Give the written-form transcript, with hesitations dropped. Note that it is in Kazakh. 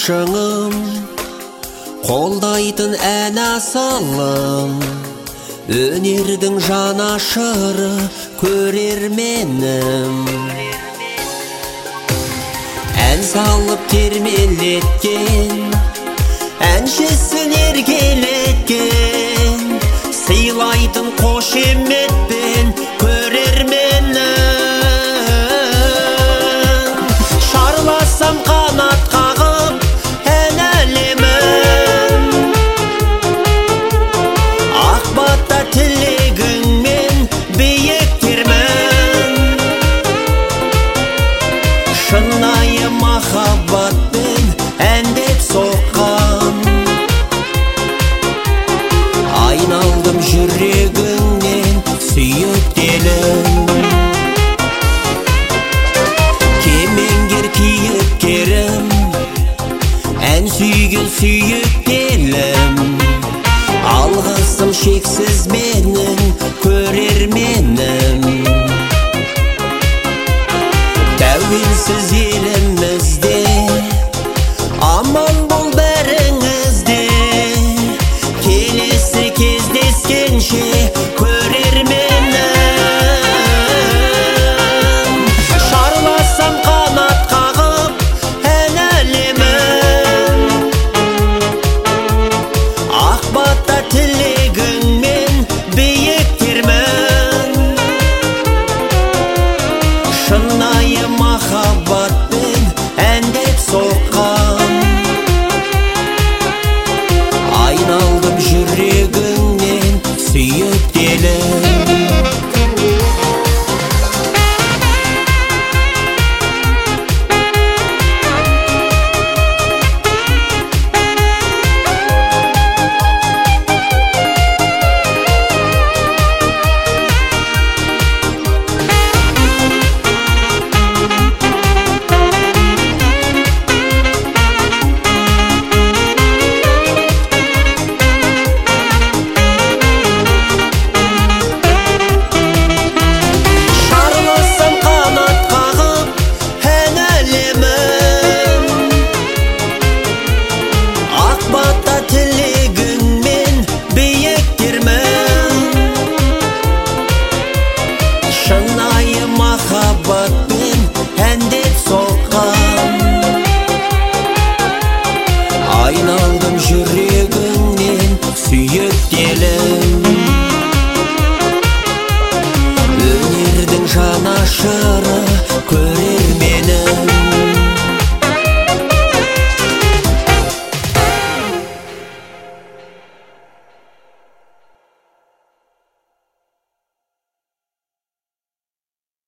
шыңым, қолдайтын ән асылым, өнердің жанашыры көрерменім. Ән салып термелеткен, әншісін еркелеткен, сыйлайтын қошеметпен көрерменім. Шарласам қанат қағып ән әлемім, ақ бата тілегіңмен биіктермін. Шынайы махаббатпен әндеп соққан, айналдым жүрегіңнен сүйіктелім. Кемеңгер кейіпкерім, ән сүйген сүйіктелім. Алғысым шексіз менің көрерменім. Тәуелсіз елімізде аман бол бәріңізде, келесі кездескенше көрерменім. Шарласам қанат қағып ән әлемім, ақ бата тілегіңмен биіктермін. Шынайы махаббатпен әндеп соққан, айналдым жүрегіңнен сүйіктелім. Шынайы махаббатпен әндеп соққан, айналдым жүрегіңнен сүйіктелім.